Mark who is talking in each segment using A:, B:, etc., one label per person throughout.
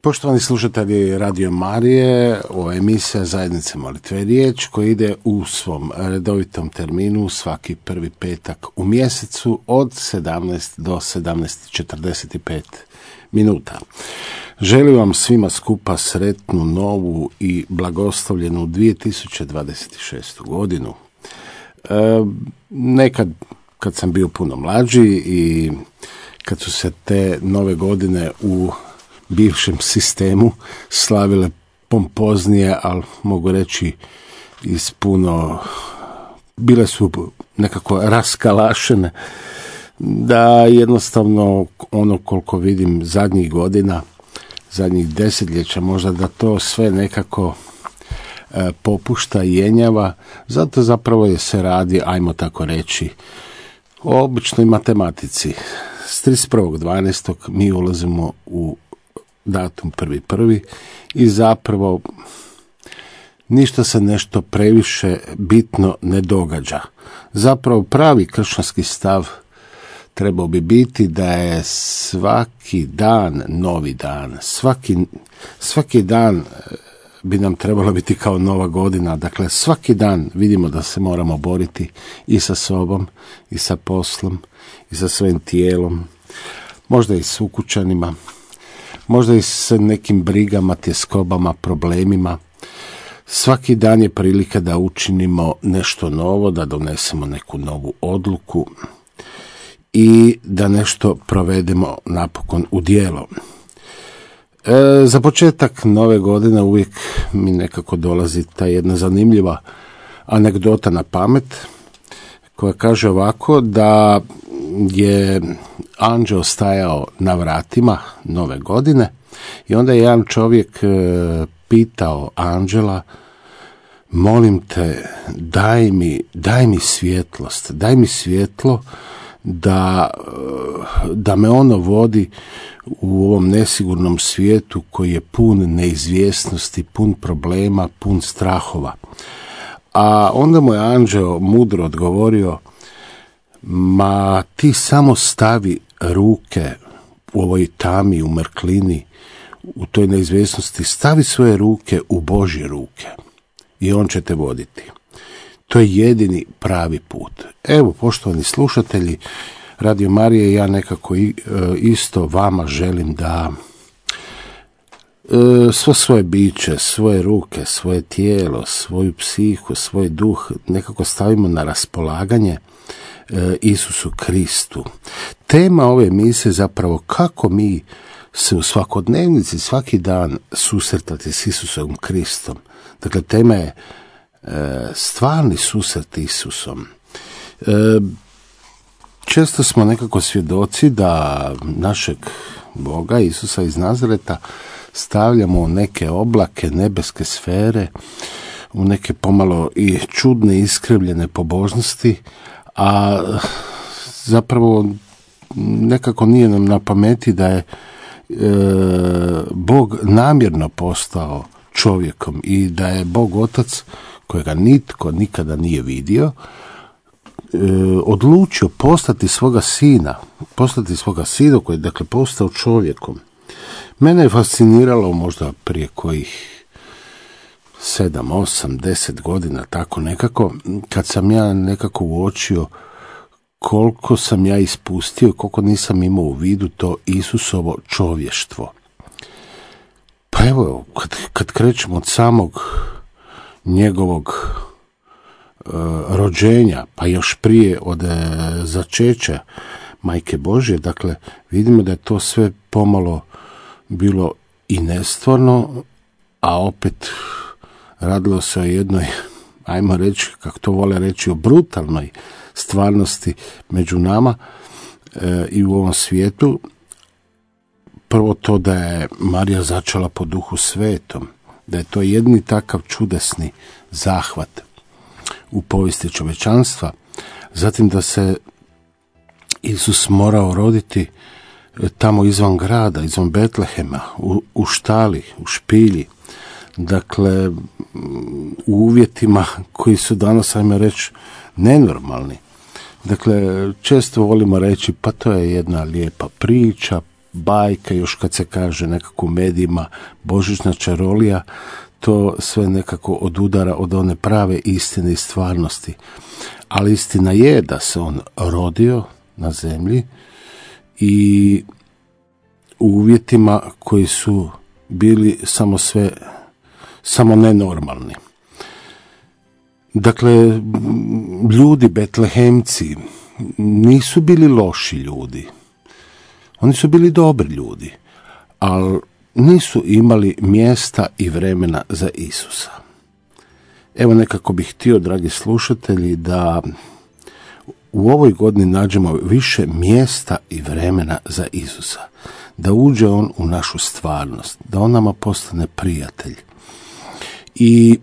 A: Poštovani slušatelji Radio Marije, ovo je emisija Zajednice molitve i riječ koja ide u svom redovitom terminu svaki prvi petak u mjesecu od 17 do 17:45 minuta. Želim vam svima skupa sretnu, novu i blagoslovljenu 2026. godinu. Nekad, kad sam bio puno mlađi i kad su se te nove godine u bivšem sistemu slavile pompoznije, ali mogu reći bile su nekako raskalašene, da jednostavno ono koliko vidim zadnjih godina, zadnjih desetljeća možda, da to sve nekako popušta i jenjava, zato zapravo je se radi, ajmo tako reći, o običnoj matematici. S 31.12. mi ulazimo u datum 1.1. i zapravo ništa se nešto previše bitno ne događa. Zapravo pravi kršćanski stav trebao bi biti da je svaki dan novi dan. Svaki dan bi nam trebalo biti kao nova godina. Dakle, svaki dan vidimo da se moramo boriti i sa sobom, i sa poslom, i sa svojim tijelom, možda i s ukućanima, možda i s nekim brigama, tjeskobama, problemima. Svaki dan je prilika da učinimo nešto novo, da donesemo neku novu odluku i da nešto provedemo napokon u djelo. Za početak nove godine uvijek mi nekako dolazi ta jedna zanimljiva anegdota na pamet, koja kaže ovako, da je anđeo stajao na vratima nove godine i onda je jedan čovjek pitao anđela: molim te, daj mi svjetlost, daj mi svjetlo da me ono vodi u ovom nesigurnom svijetu koji je pun neizvjesnosti, pun problema, pun strahova. A onda mu je anđeo mudro odgovorio: ma ti samo stavi ruke u ovoj tami, u mrklini, u toj neizvjesnosti, stavi svoje ruke u Božje ruke i on će te voditi. To je jedini pravi put. Evo, poštovani slušatelji Radio Marije, ja nekako isto vama želim da svo svoje biće, svoje ruke, svoje tijelo, svoju psihu, svoj duh nekako stavimo na raspolaganje Isusu Kristu. Tema ove emisije je zapravo kako mi se u svakodnevnici svaki dan susretati s Isusom Kristom. Dakle, tema je stvarni susret Isusom. Često smo nekako svjedoci da našeg Boga, Isusa iz Nazareta, stavljamo u neke oblake, nebeske sfere, u neke pomalo i čudne, iskrivljene pobožnosti, a zapravo nekako nije nam na pameti da je Bog namjerno postao čovjekom i da je Bog Otac, kojega nitko nikada nije vidio, odlučio postati svoga sina koji je dakle postao čovjekom. Mene je fasciniralo možda prije kojih 7, 8, 10 godina, tako nekako, kad sam ja nekako uočio koliko sam ja ispustio, koliko nisam imao u vidu to Isusovo čovještvo. Pa evo, kad krećemo od samog njegovog rođenja, pa još prije od začeća Majke Božje, dakle, vidimo da je to sve pomalo bilo i nestvarno, a opet radilo se o jednoj, ajmo reći, kako to vole reći, o brutalnoj stvarnosti među nama i u ovom svijetu. Prvo to da je Marija začela po Duhu Svetom, da je to jedni takav čudesni zahvat u povijesti čovječanstva. Zatim da se Isus morao roditi tamo izvan grada, izvan Betlehema, u štali, u špilji. Dakle, u uvjetima koji su danas, ajmo reći, nenormalni. Dakle, često volimo reći, pa to je jedna lijepa priča, bajka, još kad se kaže nekako u medijima božićna čarolija, to sve nekako odudara od one prave istine i stvarnosti. Ali istina je da se on rodio na zemlji i u uvjetima koji su bili samo nenormalni. Dakle, ljudi, Betlehemci, nisu bili loši ljudi. Oni su bili dobri ljudi, ali nisu imali mjesta i vremena za Isusa. Evo nekako bih htio, dragi slušatelji, da u ovoj godini nađemo više mjesta i vremena za Isusa. Da uđe on u našu stvarnost, da on nama postane prijatelj. I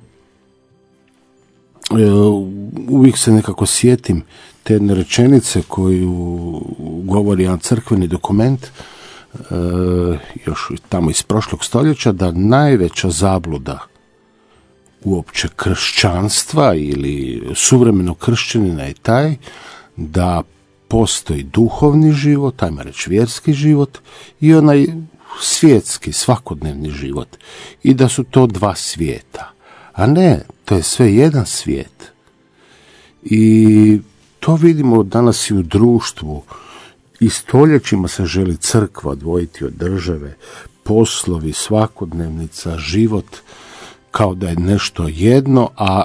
A: uvijek se nekako sjetim te jedne rečenice koju govori jedan crkveni dokument, još tamo iz prošlog stoljeća, da najveća zabluda uopće kršćanstva ili suvremenog kršćanina je taj da postoji duhovni život, ajmo reći vjerski život, i onaj svjetski, svakodnevni život. I da su to dva svijeta. A ne, to je sve jedan svijet. I to vidimo danas i u društvu. I stoljećima se želi crkva odvojiti od države, poslovi, svakodnevnica, život, kao da je nešto jedno, a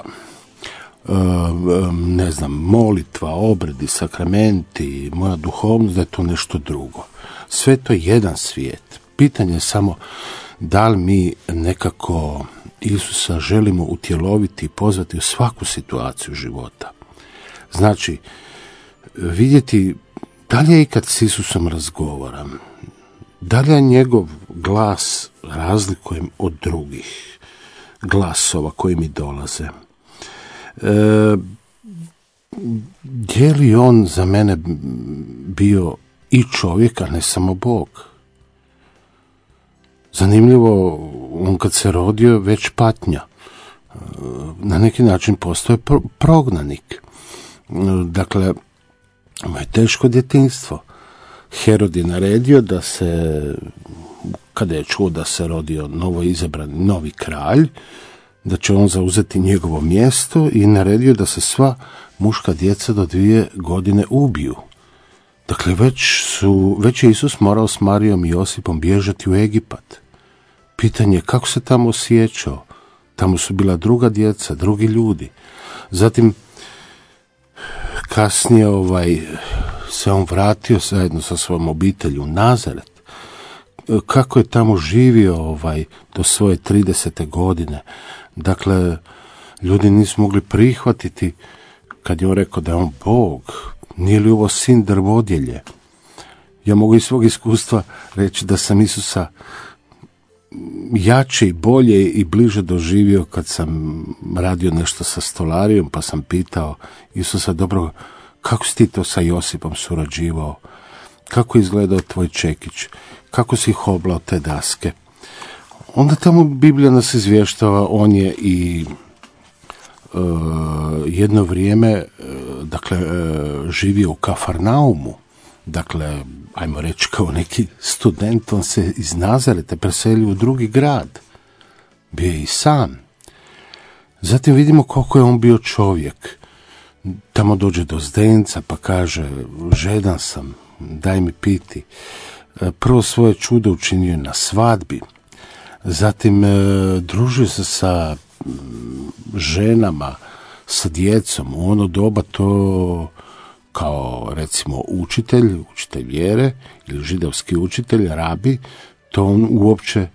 A: molitva, obredi, sakramenti, moja duhovnost, da je to nešto drugo. Sve to je jedan svijet. Pitanje je samo da li mi nekako Isusa želimo utjeloviti i pozvati u svaku situaciju života. Znači, vidjeti da li ja ikad s Isusom razgovaram, da li ja njegov glas razlikujem od drugih glasova koji mi dolaze. Je li on za mene bio i čovjek, a ne samo Bog? Zanimljivo, on kad se rodio već patnja. Na neki način postoje prognanik. Dakle, ima je teško djetinjstvo. Herod je naredio da se, kada je čuo da se rodio novo izabrani novi kralj, da će on zauzeti njegovo mjesto, i naredio da se sva muška djeca do 2 godine ubiju. Dakle, već je Isus morao s Marijom i Josipom bježati u Egipat. Pitanje je kako se tamo osjećao. Tamo su bila druga djeca, drugi ljudi. Zatim, kasnije se on vratio zajedno sa svojom obitelji u Nazaret. Kako je tamo živio do svoje 30. godine. Dakle, ljudi nisu mogli prihvatiti kad je on rekao da je on Bog. Nije li ovo sin drvodjelje? Ja mogu iz svog iskustva reći da sam Isusa jače i bolje i bliže doživio kad sam radio nešto sa stolarijom, pa sam pitao Isusa, dobro, kako si ti to sa Josipom surađivao? Kako je izgledao tvoj čekić? Kako si hoblao te daske? Onda tamo Biblija nas izvještava, on je i jedno vrijeme živio u Kafarnaumu. Dakle, ajmo reći kao neki student, on se iz Nazareta preselio u drugi grad. Bio je i sam. Zatim vidimo koliko je on bio čovjek. Tamo dođe do Zdenca pa kaže, žedan sam, daj mi piti. Prvo svoje čudo učinio je na svadbi. Zatim družio se sa ženama, sa djecom. U ono doba to kao recimo učitelj vjere ili židovski učitelj, rabi, to on uopće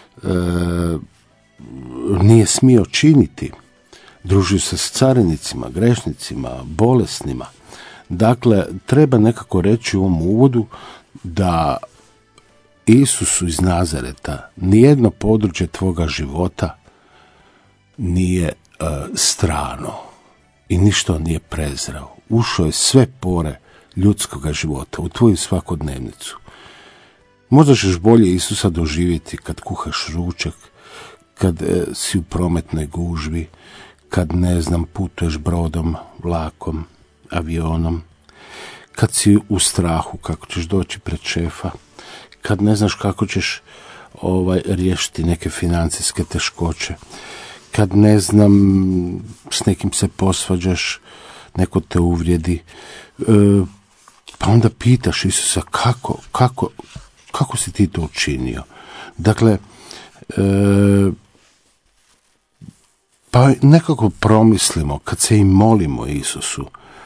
A: nije smio činiti. Družio se s carinicima, grešnicima, bolesnima. Dakle, treba nekako reći u ovom uvodu da Isusu iz Nazareta nijedno područje tvoga života nije strano i ništa nije prezrao. Ušao je sve pore ljudskoga života u tvoju svakodnevnicu. Možda ćeš bolje Isusa doživjeti kad kuhaš ručak, kad si u prometnoj gužvi, kad putuješ brodom, vlakom, avionom, kad si u strahu kako ćeš doći pred šefa, kad ne znaš kako ćeš riješiti neke financijske teškoće, kad ne znam, s nekim se posvađaš, neko te uvrijedi, pa onda pitaš Isusa kako si ti to učinio. Dakle, pa nekako promislimo kad se i molimo Isusu,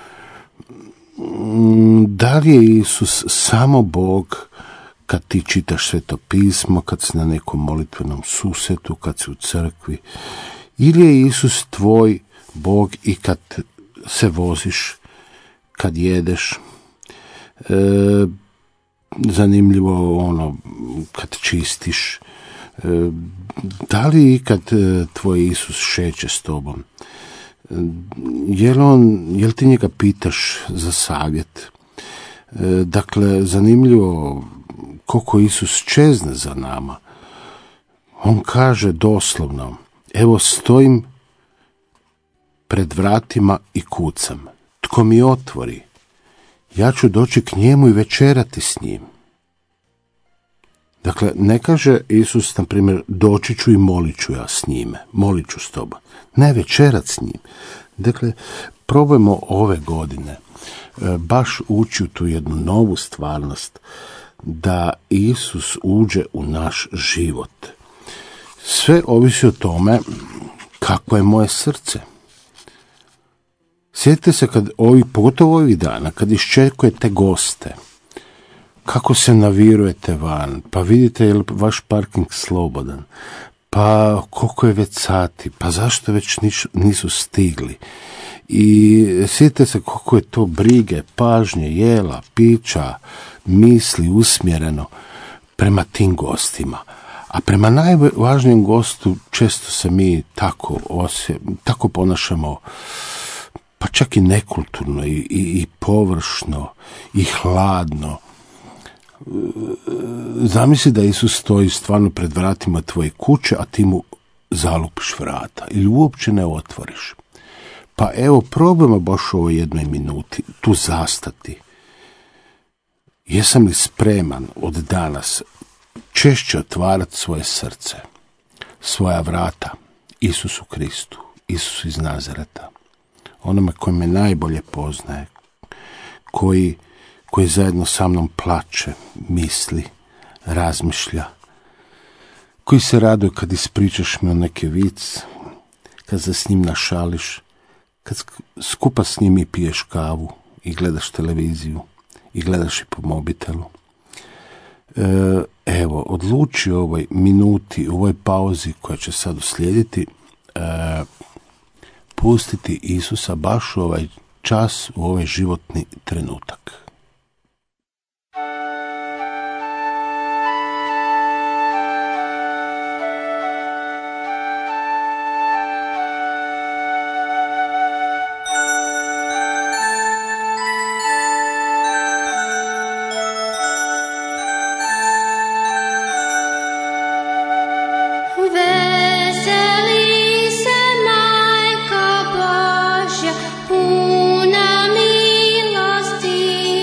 A: da li je Isus samo Bog kad ti čitaš Sveto pismo, kad si na nekom molitvenom susretu, kad si u crkvi, ili je Isus tvoj Bog i kad se voziš, kad jedeš, zanimljivo kad čistiš, da li ikad tvoj Isus šeće s tobom? Jel ti njega pitaš za savjet? Dakle, zanimljivo koliko Isus čezne za nama. On kaže doslovno, evo stojim pred vratima i kucam. Tko mi otvori, ja ću doći k njemu i večerati s njim. Dakle, ne kaže Isus, na primjer, doći ću i molit ću ja s njime, molit ću s tobom. Ne, večerat s njim. Dakle, probajmo ove godine baš ući u tu jednu novu stvarnost, da Isus uđe u naš život. Sve ovisi o tome kako je moje srce. Sjetite se pogotovo ovih dana, kad iščekujete goste, kako se navirujete van, pa vidite je li vaš parking slobodan, pa koliko je već sati, pa zašto već nisu stigli. I sjetite se koliko je to brige, pažnje, jela, pića, misli usmjereno prema tim gostima. A prema najvažnijem gostu često se mi tako ponašamo, pa čak i nekulturno i površno i hladno. Zamisli da Isus stoji stvarno pred vratima tvoje kuće, a ti mu zalupiš vrata ili uopće ne otvoriš. Pa evo, probajmo baš u ovoj jednoj minuti tu zastati. Jesam li spreman od danas češće otvarati svoje srce, svoja vrata Isusu Kristu, Isusu iz Nazareta, onome koji me najbolje poznaje, koji zajedno sa mnom plače, misli, razmišlja, koji se raduje kad ispričaš mi o neki vic, kad se s njim našališ, kad skupa s njim i piješ kavu i gledaš televiziju i gledaš i po mobitelu. Evo, odluči u ovoj minuti, u ovoj pauzi koja će sad uslijediti, pustiti Isusa baš u ovaj čas, u ovaj životni trenutak.
B: Veseli se, Majko Božja, puna milosti.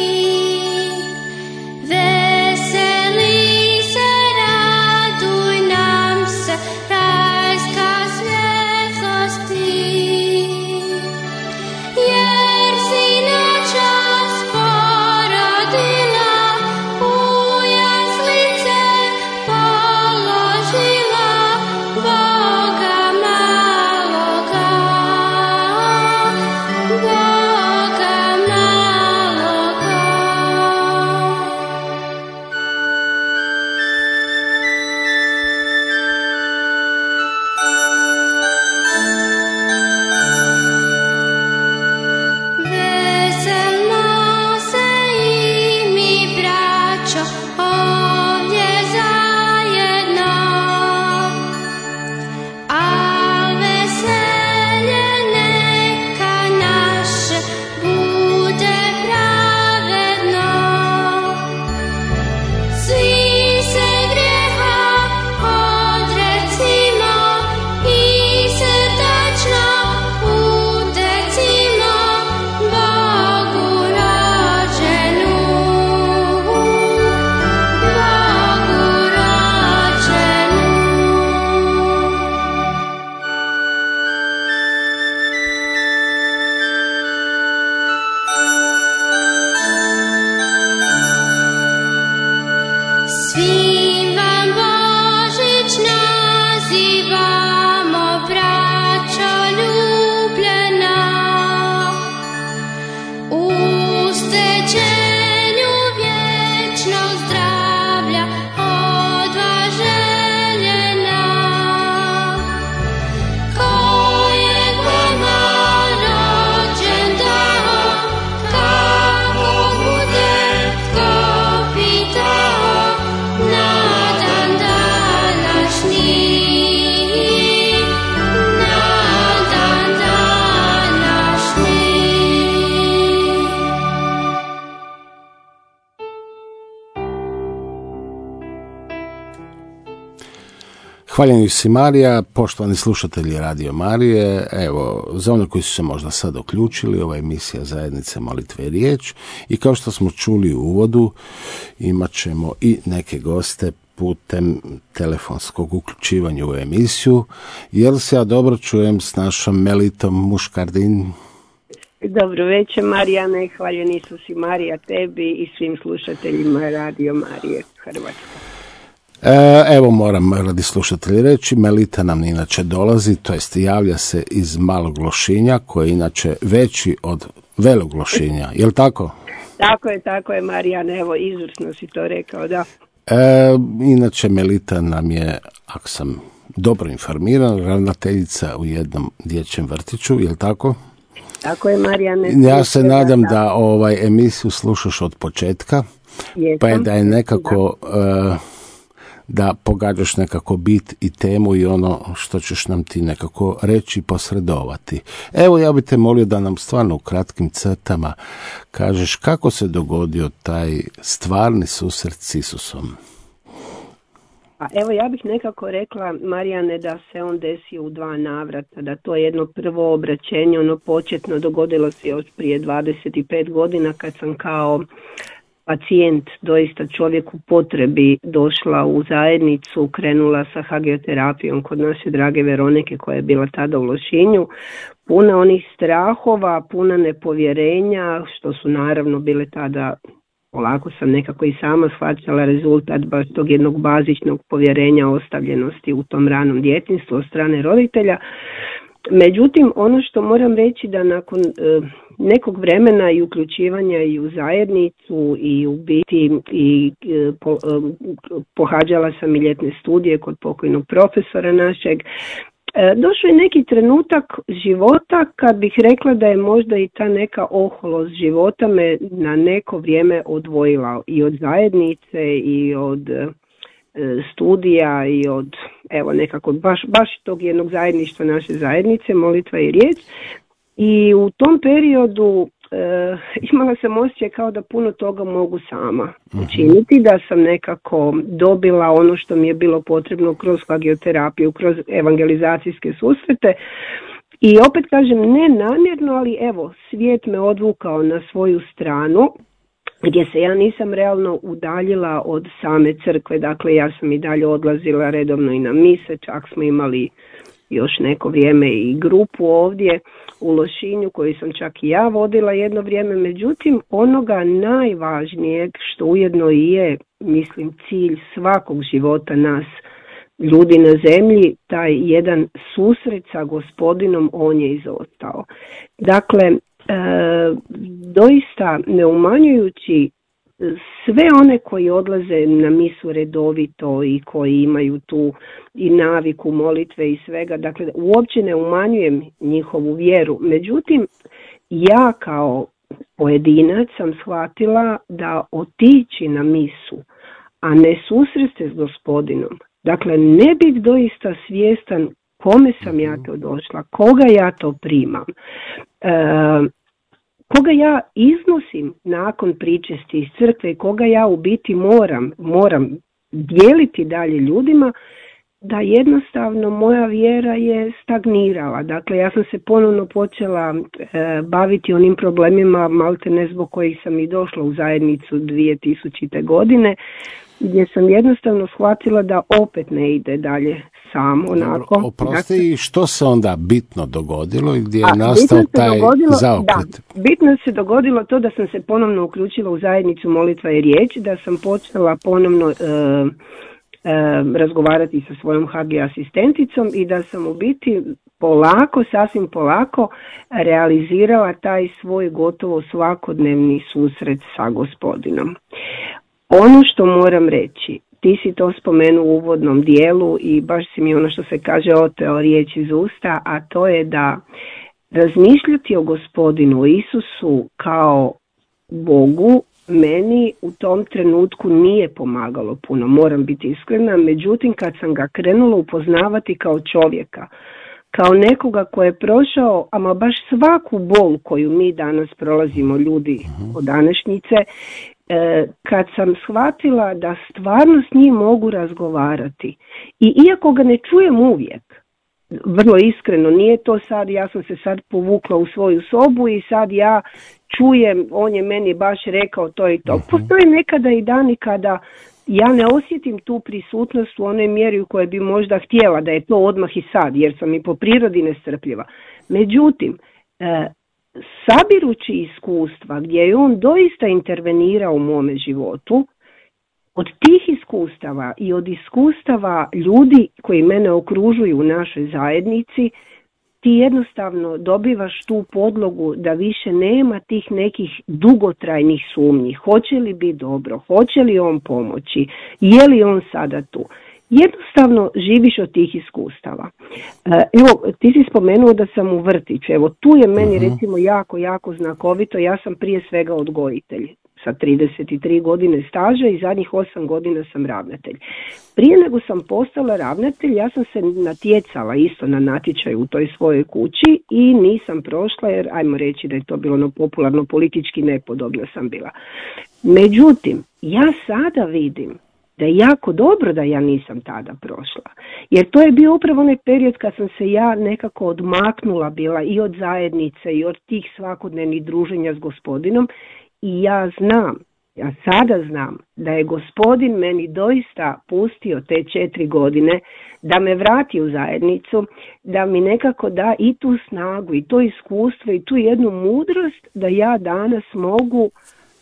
A: Hvaljeni si Marija, poštovani slušatelji Radio Marije. Evo, za one koji su se možda sad uključili, ova emisija Zajednice molitve i riječ, i kao što smo čuli u uvodu, imat ćemo i neke goste putem telefonskog uključivanja u emisiju. Jel se ja dobro čujem s našom Melitom Muškardin?
C: Dobro večer, Marijane, hvaljen Isus i Marija tebi i svim slušateljima Radio Marije Hrvatska.
A: Evo moram radi slušatelji reći, Melita nam inače dolazi, to jest javlja se iz Malog Lošinja, koji je inače veći od Velog Lošinja, jel tako?
C: Tako je Marijane, evo izvrsno si to rekao, da.
A: Inače Melita nam je, ako sam dobro informiran, ravnateljica u jednom dječjem vrtiću, jel tako?
C: Tako je, Marijane.
A: Ja se nadam da emisiju slušaš od početka, pa je da je nekako da pogađaš nekako bit i temu i ono što ćeš nam ti nekako reći i posredovati. Evo, ja bih te molio da nam stvarno u kratkim crtama kažeš kako se dogodio taj stvarni susret s Isusom.
C: A evo, ja bih nekako rekla, Marijane, da se on desio u 2 navrata, da to jedno prvo obraćenje, ono početno, dogodilo se još prije 25 godina kad sam kao pacijent, doista čovjek u potrebi, došla u zajednicu, krenula sa hagioterapijom kod naše drage Veronike koja je bila tada u Lošinju, puna onih strahova, puna nepovjerenja, što su naravno bile tada, polako sam nekako i sama shvaćala rezultat baš tog jednog bazičnog povjerenja, ostavljenosti u tom ranom djetinjstvu od strane roditelja. Međutim, ono što moram reći da nakon nekog vremena i uključivanja i u zajednicu i u biti i pohađala sam i ljetne studije kod pokojnog profesora našeg, došao je neki trenutak života kad bih rekla da je možda i ta neka oholost života me na neko vrijeme odvojila i od zajednice i od studija i od, evo, nekako baš tog jednog zajedništva naše zajednice, molitva i riječ. I u tom periodu imala sam osjećaj kao da puno toga mogu sama učiniti, da sam nekako dobila ono što mi je bilo potrebno kroz hagioterapiju, kroz evangelizacijske susrete. I opet kažem, ne namjerno, ali evo, svijet me odvukao na svoju stranu, gdje se ja nisam realno udaljila od same crkve. Dakle, ja sam i dalje odlazila redovno i na mise, čak smo imali još neko vrijeme i grupu ovdje u Lošinju koju sam čak i ja vodila jedno vrijeme. Međutim, onoga najvažnijeg, što ujedno i je, mislim, cilj svakog života nas, ljudi na zemlji, taj jedan susret sa Gospodinom, on je izostao. Dakle, doista ne umanjujući sve one koji odlaze na misu redovito i koji imaju tu i naviku molitve i svega, dakle uopće ne umanjujem njihovu vjeru. Međutim, ja kao pojedinac sam shvatila da otići na misu, a ne susresti s Gospodinom, dakle ne biti doista svjestan kome sam ja to došla, koga ja to primam, koga ja iznosim nakon pričesti iz crkve i koga ja u biti moram dijeliti dalje ljudima, da jednostavno moja vjera je stagnirala. Dakle, ja sam se ponovno počela baviti onim problemima, malte ne zbog kojih sam i došla u zajednicu 2000. godine, gdje sam jednostavno shvatila da opet ne ide dalje samo onako.
A: Oprosti, dakle, što se onda bitno dogodilo i gdje je nastao taj zaokret?
C: Da, bitno se dogodilo to da sam se ponovno uključila u zajednicu molitva i riječ, da sam počela ponovno razgovarati sa svojom HG asistenticom i da sam u biti sasvim polako realizirala taj svoj gotovo svakodnevni susret sa Gospodinom. Ono što moram reći, ti si to spomenuo u uvodnom dijelu i baš si mi ono što se kaže oteo riječ iz usta, a to je da razmišljati o Gospodinu, o Isusu kao Bogu, meni u tom trenutku nije pomagalo puno, moram biti iskrena. Međutim, kad sam ga krenula upoznavati kao čovjeka, kao nekoga ko je prošao ama baš svaku bol koju mi danas prolazimo ljudi od današnjice, kad sam shvatila da stvarno s njim mogu razgovarati i iako ga ne čujem uvijek, vrlo iskreno, nije to sad, ja sam se sad povukla u svoju sobu i sad ja čujem, on je meni baš rekao to i to. Postoje nekada i dani kada ja ne osjetim tu prisutnost u onoj mjeri u kojoj bi možda htjela da je to odmah i sad, jer sam i po prirodi nestrpljiva. Međutim, sabirući iskustva gdje je on doista intervenirao u mome životu, od tih iskustava i od iskustava ljudi koji mene okružuju u našoj zajednici, ti jednostavno dobivaš tu podlogu da više nema tih nekih dugotrajnih sumnji. Hoće li biti dobro? Hoće li on pomoći? Je li on sada tu? Jednostavno živiš od tih iskustava. Evo, ti si spomenuo da sam u vrtiću. Evo, tu je meni recimo jako znakovito. Ja sam prije svega odgojitelj sa 33 godine staža i zadnjih 8 godina sam ravnatelj. Prije nego sam postala ravnatelj, ja sam se natjecala isto na natječaju u toj svojoj kući i nisam prošla jer, ajmo reći da je to bilo popularno, politički nepodobna sam bila. Međutim, ja sada vidim da je jako dobro da ja nisam tada prošla. Jer to je bio upravo onaj period kad sam se ja nekako odmaknula bila i od zajednice i od tih svakodnevnih druženja s gospodinom. I ja sada znam da je gospodin meni doista pustio te 4 godine da me vrati u zajednicu, da mi nekako da i tu snagu i to iskustvo i tu jednu mudrost da ja danas mogu,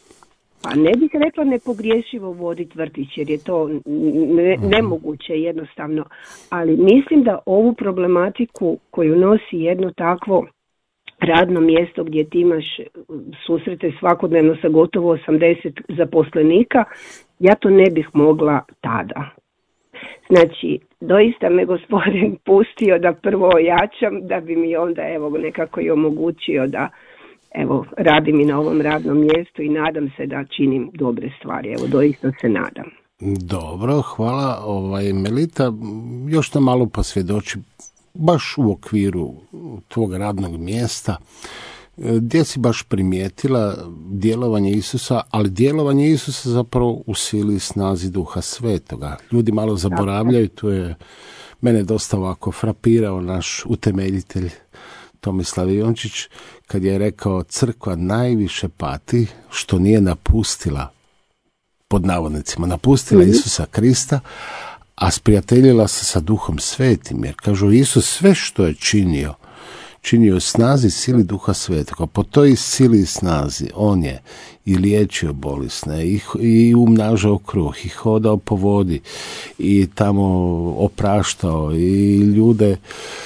C: pa ne bih rekla nepogriješivo voditi vrtić jer je to nemoguće jednostavno, ali mislim da ovu problematiku koju nosi jedno takvo radno mjesto gdje ti imaš susrete svakodnevno sa gotovo 80 zaposlenika, ja to ne bih mogla tada. Znači, doista me gospodin pustio da prvo ojačam, da bi mi onda evo nekako i omogućio da evo radim i na ovom radnom mjestu i nadam se da činim dobre stvari. Evo, doista se nadam.
A: Dobro, hvala. Melita, još nam malo posvjedoči baš u okviru tvog radnog mjesta, gdje si baš primijetila djelovanje Isusa, ali djelovanje Isusa zapravo u sili i snazi Duha Svetoga. Ljudi malo zaboravljaju, tu je mene dosta ovako frapirao naš utemeljitelj Tomislav Iončić, kad je rekao crkva najviše pati što nije napustila, pod navodnicima, napustila Isusa Krista, a sprijateljila se sa Duhom Svetim, jer kažu Isus sve što je činio u snazi sili Duha Svetoga. Po toj sili i snazi on je i liječio bolesne, i umnažao kruh, i hodao po vodi, i tamo opraštao, i ljude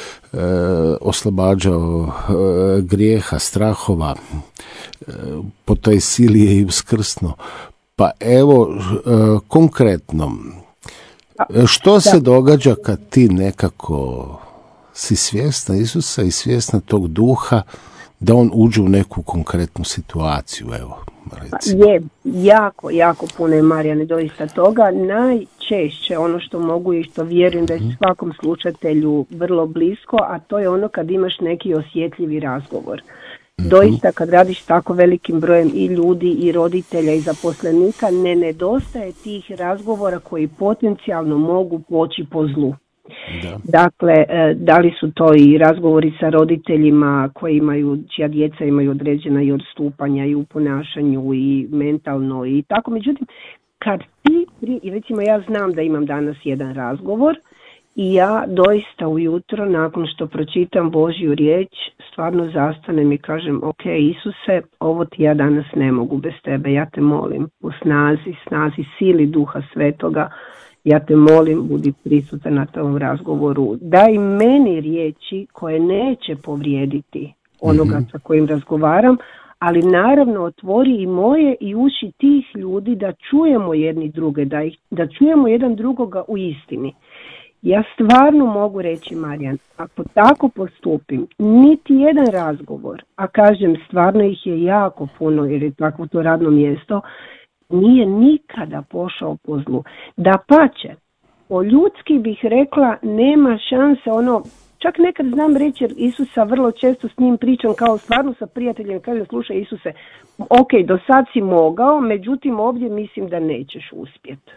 A: oslobađao grijeha, strahova. Po toj sili je i uskrsno. Pa evo, konkretno, što se događa kad ti nekako si svjesna Isusa i svjesna tog duha da on uđe u neku konkretnu situaciju, evo, recimo.
C: Je, jako puno je, Marijane, doista toga. Najčešće ono što mogu i što vjerujem da je svakom slušatelju vrlo blisko, a to je ono kad imaš neki osjetljivi razgovor. Doista kad radiš tako velikim brojem i ljudi i roditelja i zaposlenika, ne nedostaje tih razgovora koji potencijalno mogu poći po zlu. Da. Dakle, da li su to i razgovori sa roditeljima čija djeca imaju određena i odstupanja i u ponašanju i mentalno i tako. Međutim, kad ti, recimo ja znam da imam danas jedan razgovor i ja doista ujutro nakon što pročitam Božju riječ stvarno zastanem i kažem ok, Isuse, ovo ti ja danas ne mogu bez tebe, ja te molim u snazi sili Duha Svetoga, ja te molim, budi prisutan na tom razgovoru, daj meni riječi koje neće povrijediti onoga sa kojim razgovaram, ali naravno otvori i moje i uši tih ljudi da čujemo jedni druge, da čujemo jedan drugoga u istini. Ja stvarno mogu reći, Marijan, ako tako postupim, niti jedan razgovor, a kažem stvarno ih je jako puno jer je takvo to radno mjesto, nije nikada pošao po zlu. Dapače, o ljudski bih rekla nema šanse, čak nekad znam reći, jer Isusa vrlo često s njim pričam kao stvarno sa prijateljem, kažem slušaj Isuse, ok, do sad si mogao, međutim ovdje mislim da nećeš uspjeti.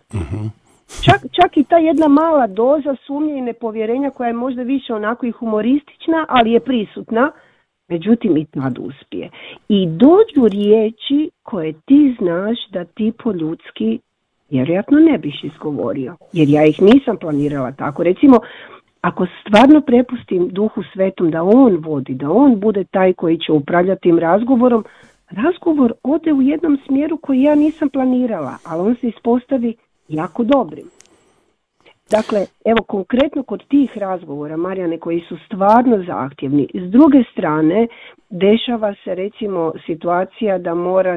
C: Čak i ta jedna mala doza sumnje i nepovjerenja koja je možda više onako i humoristična, ali je prisutna, međutim i tad uspije. I dođu riječi koje ti znaš da ti po ljudski vjerojatno ne biš izgovorio, jer ja ih nisam planirala tako. Recimo, ako stvarno prepustim Duhu Svetom da on vodi, da on bude taj koji će upravljati tim razgovorom, razgovor ode u jednom smjeru koji ja nisam planirala, ali on se ispostavi jako dobrim. Dakle, evo konkretno kod tih razgovora, Marijane, koji su stvarno zahtjevni, s druge strane dešava se recimo situacija da moraš,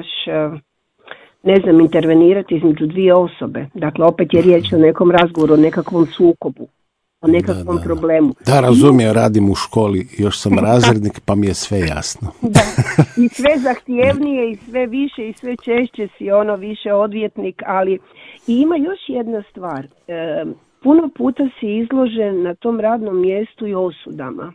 C: intervenirati između dvije osobe. Dakle, opet je riječ o nekom razgovoru, o nekakvom sukobu, o nekakvom problemu.
A: Da, razumijem, radim u školi, još sam razrednik, pa mi je sve jasno.
C: Da, i sve zahtjevnije i sve više i sve češće si više odvjetnik, ali i ima još jedna stvar. Puno puta si izložen na tom radnom mjestu i osudama.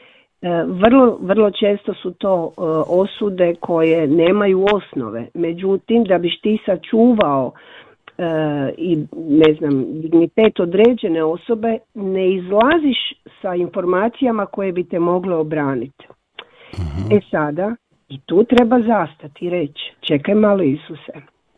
C: Vrlo često su to osude koje nemaju osnove. Međutim, da biš ti sačuvao i dignitet određene osobe, ne izlaziš sa informacijama koje bi te mogle obraniti. Sada, i tu treba zastati i reći, čekaj malo Isuse,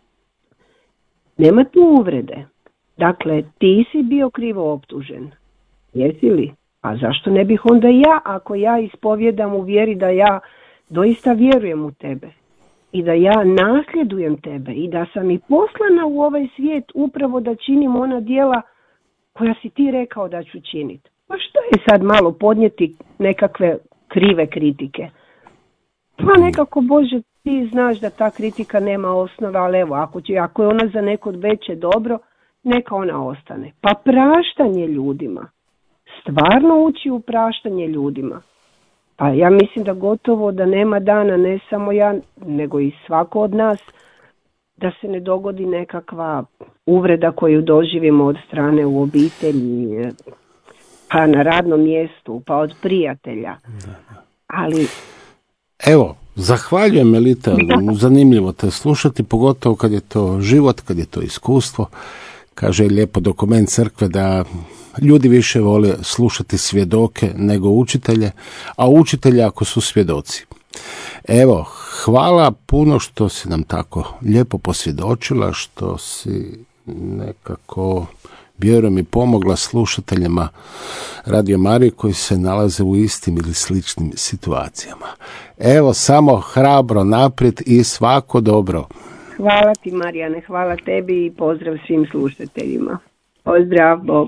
C: nema tu uvrede. Dakle, ti si bio krivo optužen. Jesi li? A zašto ne bih onda ja, ako ja ispovjedam u vjeri da ja doista vjerujem u tebe i da ja nasljedujem tebe i da sam i poslana u ovaj svijet upravo da činim ona djela koja si ti rekao da ću činiti. Pa što je sad malo podnijeti nekakve krive kritike? Pa nekako, Bože, ti znaš da ta kritika nema osnova, ali evo, ako je ona za neko veće dobro, neka ona ostane. Pa praštanje ljudima. Stvarno uči u praštanje ljudima. Pa ja mislim da gotovo da nema dana, ne samo ja, nego i svako od nas, da se ne dogodi nekakva uvreda koju doživimo od strane u obitelji, pa na radnom mjestu, pa od prijatelja. Ali...
A: Evo, zahvaljujem Melita, zanimljivo te slušati, pogotovo kad je to život, kad je to iskustvo. Kaže lijepo dokument crkve da ljudi više vole slušati svjedoke nego učitelje, a učitelje ako su svjedoci. Evo, hvala puno što si nam tako lijepo posvjedočila, što si nekako, vjerujem, i pomogla slušateljima Radio Marije koji se nalaze u istim ili sličnim situacijama. Evo, samo hrabro naprijed i svako dobro.
C: Hvala ti, Marijane, hvala tebi i pozdrav svim slušateljima. Pozdrav, Bog.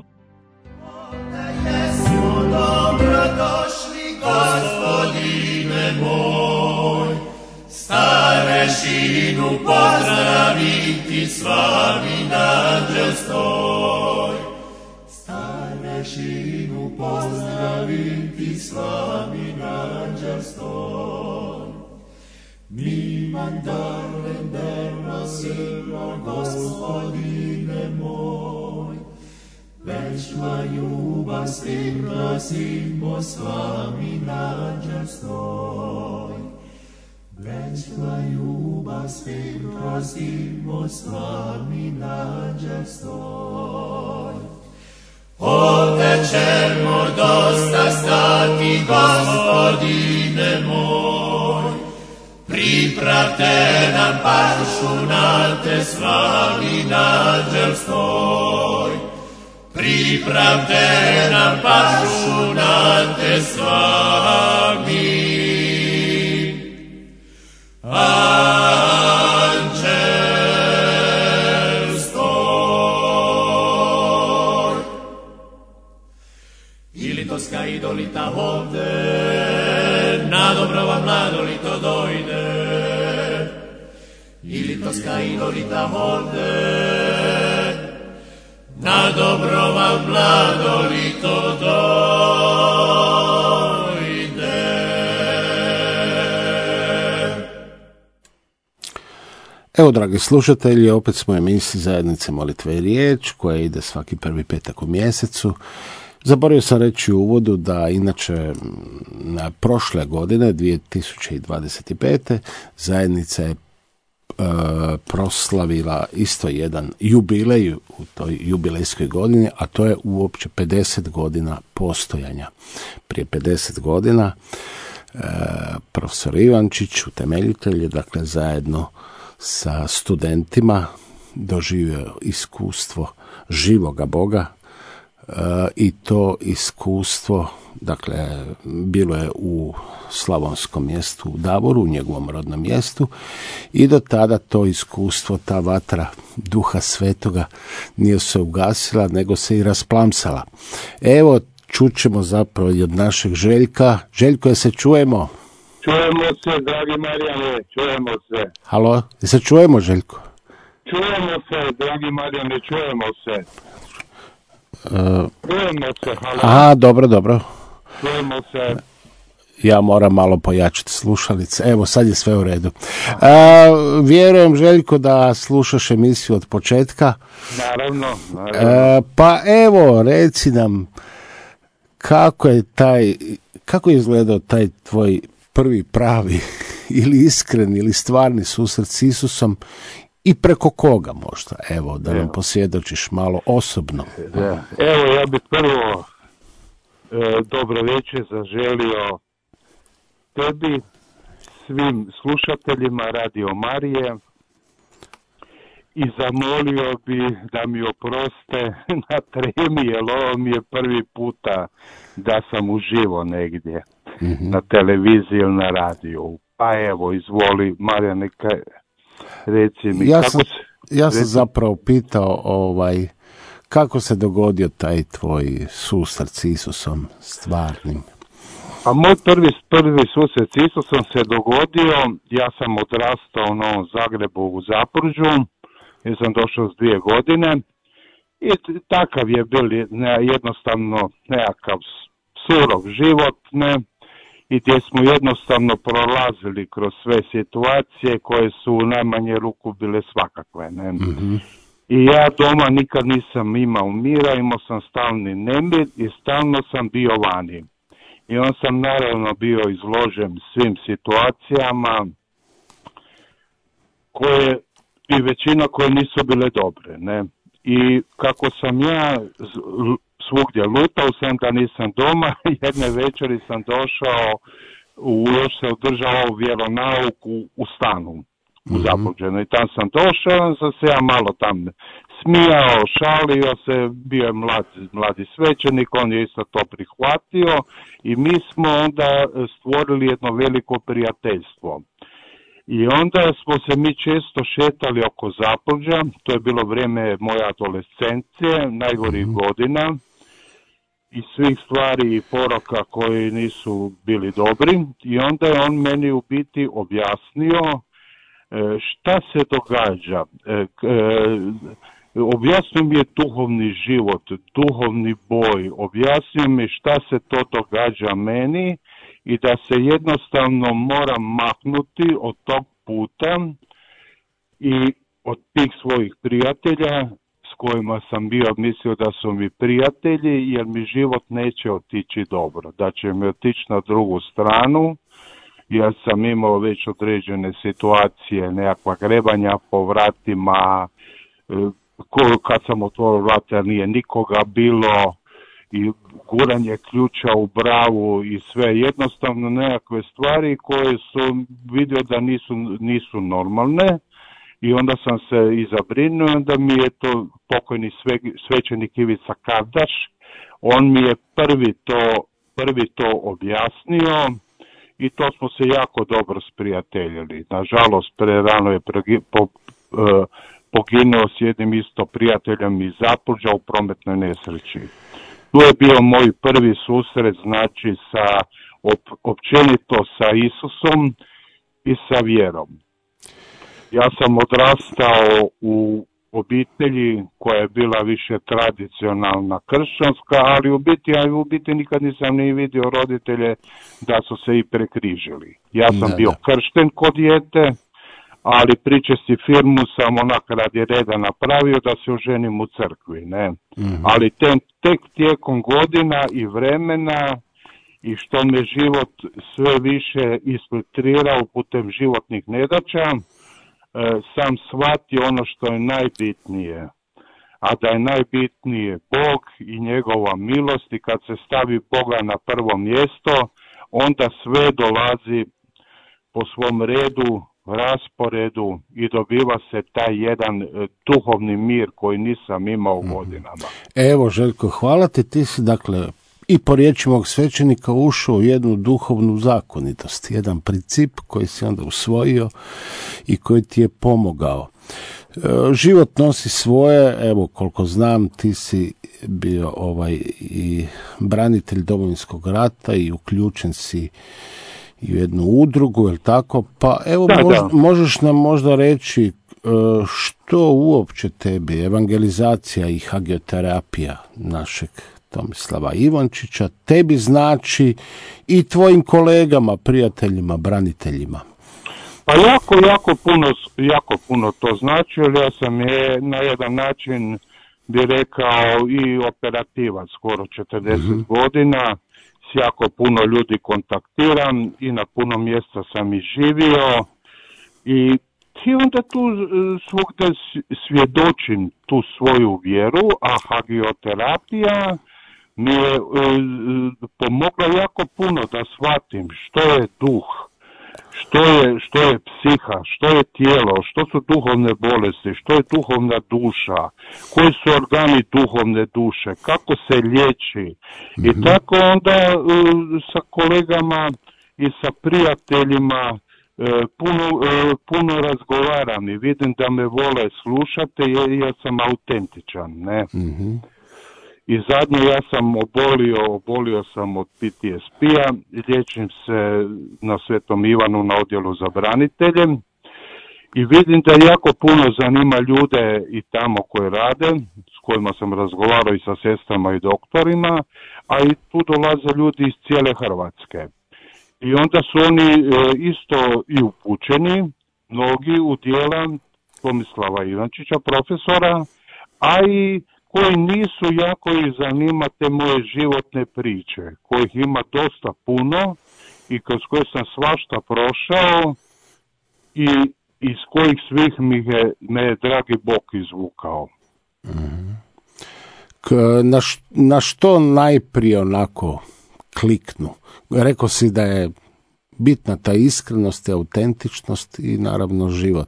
D: Dobrodošli, Gospodine moj, starešinu pozdraviti s vami anđel stoj. Starešinu pozdraviti s vami anđel stoj. Mi mandaren dernosimo, Gospodine moj, večna ljubav svim prosimo s vami anđel stoj. Večna ljubav svim prosimo s vami anđel stoj. Od večermo dosta stati, Gospodine moj, pripravte nam pašu na te s vami anđel stoj. Pripravte nam pašu na te s vami anđel stoj. Ili to ska idolita ovde, na dobro vam mlado li to dojde. Ili to ska idolita ovde, na dobro vam mlado li to dojde.
A: Evo, dragi slušatelji, opet smo u emisiji Zajednice molitve i riječ, koja ide svaki prvi petak u mjesecu. Zaboravio sam reći u uvodu da inače prošle godine, 2025. zajednica je proslavila isto jedan jubilej u toj jubilejskoj godini, a to je uopće 50 godina postojanja. Prije 50 godina profesor Ivančić, utemeljitelj, je dakle zajedno sa studentima doživio iskustvo živoga Boga, i to iskustvo, dakle, bilo je u slavonskom mjestu, u Davoru, u njegovom rodnom mjestu, i do tada to iskustvo, ta vatra Duha Svetoga nije se ugasila, nego se i rasplamsala. Evo, čućemo zapravo i od našeg Željka. Željko, je se čujemo?
E: Čujemo se, dragi Marijane, čujemo se.
A: Halo, je se čujemo, Željko?
E: Čujemo se, dragi Marijane, čujemo se. Čujemo se, halo.
A: Aha, dobro.
E: Čujemo se.
A: Ja moram malo pojačati slušalice. Evo, sad je sve u redu. Vjerujem, Željko, da slušaš emisiju od početka.
E: Naravno.
A: Pa evo, reci nam kako je izgledao taj tvoj prvi pravi ili iskren ili stvarni susret s Isusom i preko koga možda, evo, da nam posvjedočiš malo osobno.
E: Da. Evo, ja bih prvo dobro večer zaželio tebi, svim slušateljima Radio Marije, i zamolio bi da mi oproste na tremi, jer ovo mi je prvi puta da sam uživo negdje, na televiziji ili na radiju. Pa evo, izvoli, Marija, neka reci mi.
A: Ja sam zapravo pitao kako se dogodio taj tvoj susret s Isusom stvarnim?
E: A moj prvi susret s Isusom se dogodio, ja sam odrastao u Novom Zagrebu u Zapruđu, jer sam došao s 2 godine i takav je bil jednostavno nekakav surov život, ne, i gdje smo jednostavno prolazili kroz sve situacije koje su u najmanje ruku bile svakakve, ne. I ja doma nikad nisam imao mira, imao sam stalni nemir i stalno sam bio vani. I on sam naravno bio izložen svim situacijama koje, i većina koje nisu bile dobre, ne. I kako sam ja svugdje lutao, sam da nisam doma, jedne večeri sam došao, još se održao vjeronauk u stanu u Zapruđenu, i tam sam došao, sam se ja malo tam smijao, šalio se, bio je mladi svećenik, on je isto to prihvatio i mi smo onda stvorili jedno veliko prijateljstvo. I onda smo se mi često šetali oko Zapruđa, to je bilo vrijeme moje adolescencije, najgorih godina, i svih stvari i poroka koji nisu bili dobri, i onda je on meni u biti objasnio šta se događa. Objasnio mi je duhovni život, duhovni boj, objasnio mi šta se to događa meni i da se jednostavno moram maknuti od tog puta i od tih svojih prijatelja s kojima sam bio mislio da su mi prijatelji, jer mi život neće otići dobro, da će mi otići na drugu stranu. Ja sam imao već određene situacije, nekakva grebanja po vratima, kad sam otvorio vrata nije nikoga bilo, i guranje ključa u bravu i sve, jednostavno nekakve stvari koje su vidio da nisu normalne, i onda sam se i zabrinuo, da mi je to pokojni svećenik Ivica Kardaš, on mi je prvi to objasnio, i to smo se jako dobro sprijateljili. Nažalost, prerano je poginuo s jednim isto prijateljem iz Zapruđa u prometnoj nesreći. Tu je bio moj prvi susret, znači općenito sa Isusom i sa vjerom. Ja sam odrastao u obitelji koja je bila više tradicionalna kršćanska, ali u biti nikad nisam ni vidio roditelje da su se i prekrižili. Ja sam bio kršten kod dijete, ali pričesti firmu sam onak radi reda napravio da se oženim u crkvi, ne. Ali tek tijekom godina i vremena i što me život sve više isfiltrirao putem životnih nedaća, sam shvatio ono što je najbitnije, a da je najbitnije Bog i njegova milost, i kad se stavi Boga na prvo mjesto, onda sve dolazi po svom redu, rasporedu i dobiva se taj jedan duhovni mir koji nisam imao godinama.
A: Evo, Željko, hvala ti si, dakle, i po riječi mog svećenika ušao u jednu duhovnu zakonitost, jedan princip koji si onda usvojio i koji ti je pomogao. Život nosi svoje, evo koliko znam ti si bio i branitelj Domovinskog rata i uključen si i u jednu udrugu, je li tako? Pa evo možeš nam možda reći što uopće tebi evangelizacija i hagioterapija našeg Tomislava Ivančića tebi znači i tvojim kolegama, prijateljima, braniteljima?
E: Pa jako puno to znači, jer ja sam je na jedan način bi rekao i operativac skoro 40 godina, s jako puno ljudi kontaktiram i na puno mjesta sam i živio i onda tu svugdje svjedočim tu svoju vjeru, a hagioterapija mi je pomogla jako puno da shvatim što je duh, što je psiha, što je tijelo, što su duhovne bolesti, što je duhovna duša, koji su organi duhovne duše, kako se liječi. I tako onda sa kolegama i sa prijateljima puno razgovaram i vidim da me vole slušati jer ja sam autentičan, ne? I zadnje ja sam obolio sam od PTSP-a, liječim se na Svetom Ivanu na odjelu za branitelje i vidim da jako puno zanima ljude i tamo koji rade, s kojima sam razgovarao i sa sestrama i doktorima, a i tu dolaze ljudi iz cijele Hrvatske. I onda su oni isto i upućeni, mnogi u dijela Tomislava Ivančića, profesora, a i koji nisu, jako ih zanima te moje životne priče, kojih ima dosta puno i kroz koje sam svašta prošao i iz kojih svih me je dragi Bog izvukao.
A: Na što najprije onako kliknu? Rekao si da je bitna ta iskrenost i autentičnost i naravno život.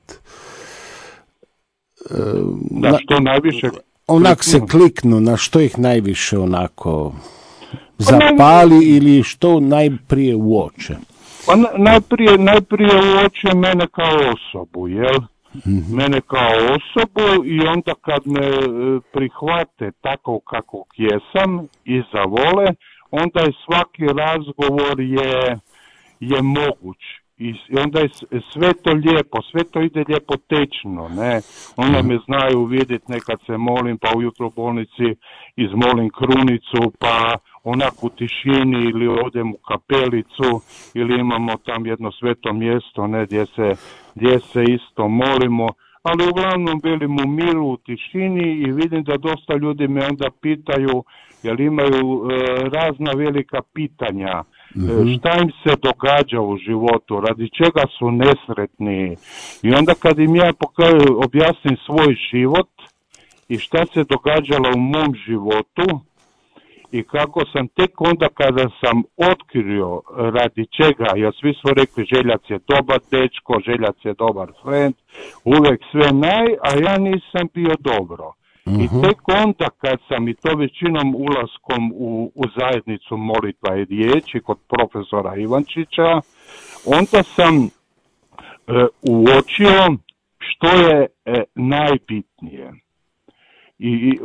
E: Što najviše
A: onak se kliknu, na što ih najviše onako zapali ili što najprije uoče?
E: Pa najprije uoče mene kao osobu, jel? Mene kao osobu i onda kad me prihvate tako kako jesam i zavole, onda je svaki razgovor je moguć. I onda je sve to lijepo, sve to ide lijepo tečno, ne. Onda me znaju vidjeti nekad se molim, pa ujutro u bolnici izmolim krunicu, pa onak u tišini ili odem u kapelicu ili imamo tam jedno sveto mjesto, ne, gdje se isto molimo, ali uglavnom velim u miru, u tišini i vidim da dosta ljudi me onda pitaju, jer imaju razna velika pitanja. Šta im se događa u životu, radi čega su nesretni. I onda kad im ja objasnim svoj život i šta se događalo u mom životu i kako sam tek onda kada sam otkrio radi čega, jer svi su rekli Željac je dobar dečko, Željac je dobar friend, uvijek sve a ja nisam bio dobro. I tek onda kad sam, i to većinom ulaskom u zajednicu molitva i riječi kod profesora Ivančića, onda sam uočio što je najbitnije. I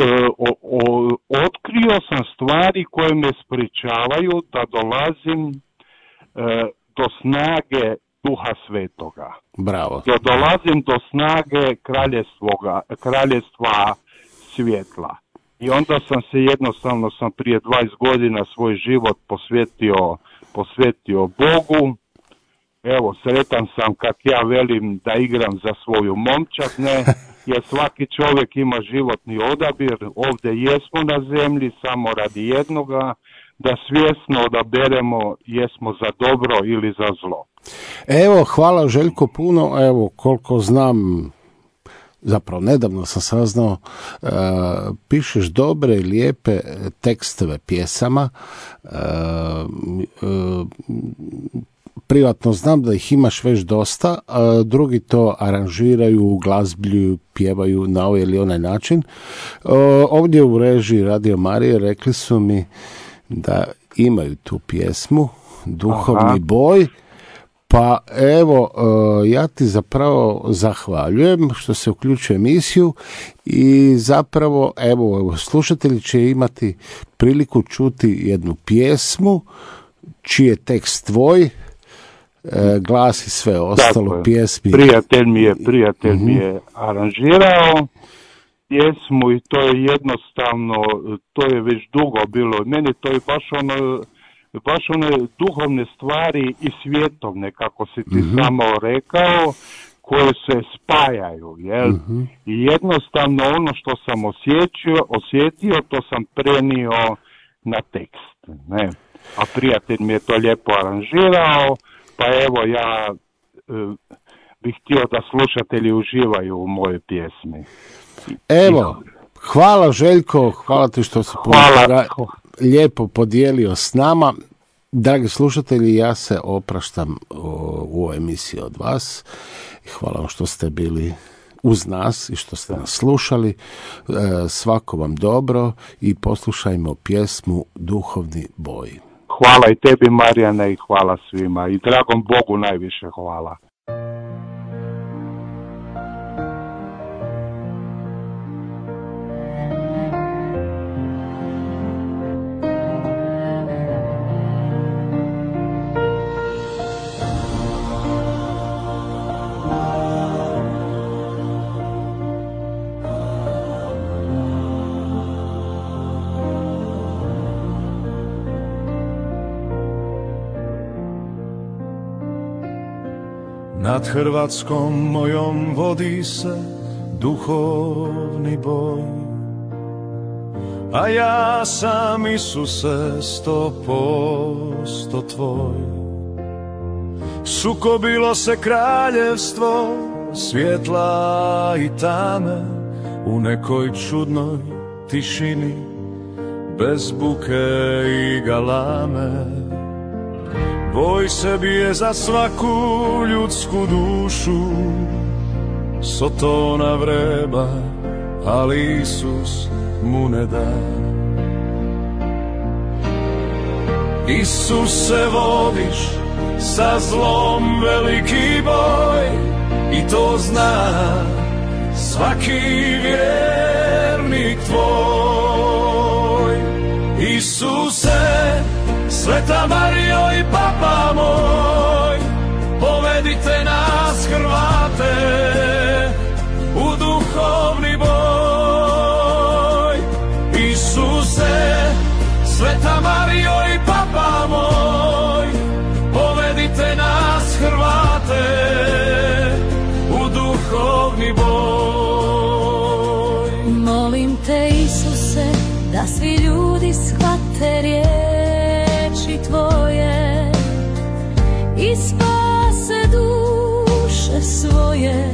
E: otkrio sam stvari koje me sprečavaju da dolazim do snage Duha Svetoga.
A: Bravo.
E: Da dolazim do snage kraljestva svjetla. I onda sam se jednostavno prije 20 godina svoj život posvetio Bogu evo, sretan sam kak ja velim da igram za svoju momčad, ne, jer svaki čovjek ima životni odabir, ovdje jesmo na zemlji samo radi jednoga, da svjesno odaberemo jesmo za dobro ili za zlo.
A: Evo, hvala Željko puno, evo, koliko znam, zapravo nedavno sam saznao, pišeš dobre i lijepe tekstove pjesama, privatno znam da ih imaš već dosta, drugi to aranžiraju, glazbljuju, pjevaju na ovaj ili onaj način. Ovdje u režiji Radio Marije rekli su mi da imaju tu pjesmu, Duhovni boj, pa evo, ja ti zapravo zahvaljujem što se uključuje emisiju i zapravo, evo, slušatelji će imati priliku čuti jednu pjesmu, čiji je tekst tvoj, glas i sve ostalo,
E: dakle,
A: pjesmi.
E: Prijatelj mi je aranžirao pjesmu i to je jednostavno, to je već dugo bilo. Meni to je baš one duhovne stvari i svjetovne, kako si ti samo rekao, koje se spajaju, jel? I jednostavno ono što sam osjetio, to sam prenio na tekst, ne? A prijatelj mi je to lijepo aranžirao, pa evo ja bih htio da slušatelji uživaju u mojoj pjesmi.
A: Evo, hvala Željko, hvala ti što si lijepo podijelio s nama. Dragi slušatelji, ja se opraštam u ovoj emisiji od vas. Hvala vam što ste bili uz nas i što ste nas slušali. Svako vam dobro i poslušajmo pjesmu Duhovni boj.
E: Hvala i tebi, Marijane, i hvala svima. I dragom Bogu najviše hvala.
F: Nad Hrvatskom mojom vodi se duhovni boj, a ja sam, Isuse, 100% tvoj. Sukobilo se kraljevstvo svjetla i tame u nekoj čudnoj tišini, bez buke i galame. Boj se bije za svaku ljudsku dušu, Sotona vreba, ali Isus mu ne da. Isuse, vodiš sa zlom veliki boj i to zna svaki vjernik tvoj. Isuse, Sveta Marijo i Papa moj, povedite nas Hrvate u duhovni boj. Isuse, Sveta Marijo i Papa moj, povedite nas Hrvate u duhovni boj.
B: Molim te, Isuse, da svi ljudi shvate riječi tvoje i spase duše svoje.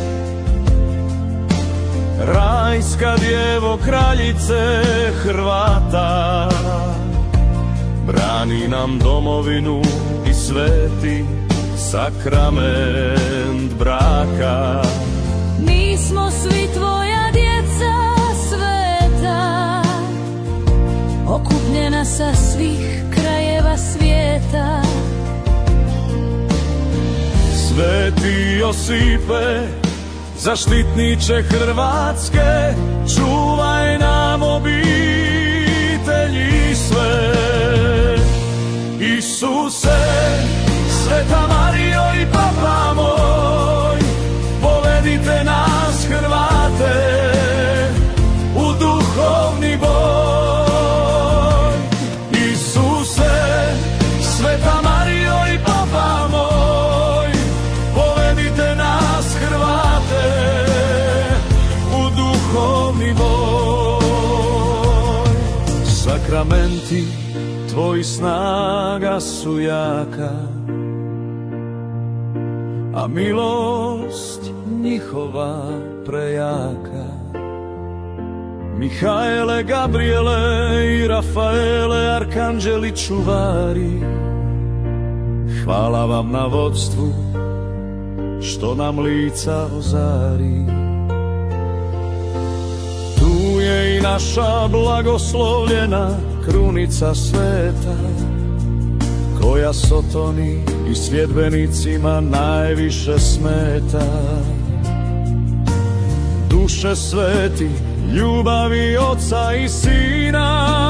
F: Rajska djevo, kraljice Hrvata, brani nam domovinu i sveti sakrament braka.
B: Mi smo svi tvoja djeca sveta, okupljena sa svih krajeva svijeta.
F: Sveti Josipe, zaštitniče Hrvatske, čuvaj nam obitelji sve. Isuse, Sveta Marijo i Papa moj, povedite nas Hrvate u duhovni boj. Isuse, Sveta Marijo i Papa moj, ramenti tvoji snaga su jaka, a milost njihova prejaka. Mihaele, Gabriele i Rafaele, arkanđeli čuvari, hvala vam na vodstvu što nam lica ozari. Tu je i naša blagoslovljena krunica sveta, koja sotoni i sljedbenicima najviše smeta. Duše sveti, ljubavi Oca i Sina,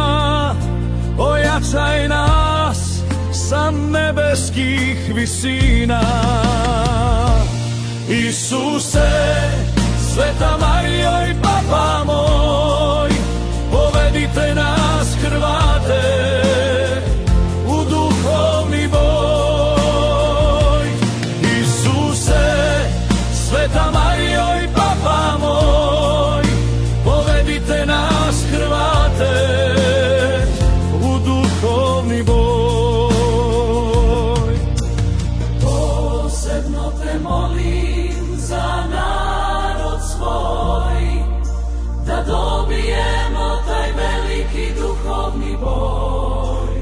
F: ojačaj nas sa nebeskih visina. Isuse, Sveta Marijo i Papa moj, povedite nas Hrvate u duhovni boj. Isuse, Sveta Marijo i Papa moj, povedite nas Hrvate u duhovni boj. Posebno te molim za narod svoj, da dobijemo taj veliki duhovni boj.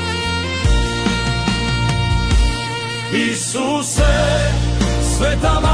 F: Isuse, Sveta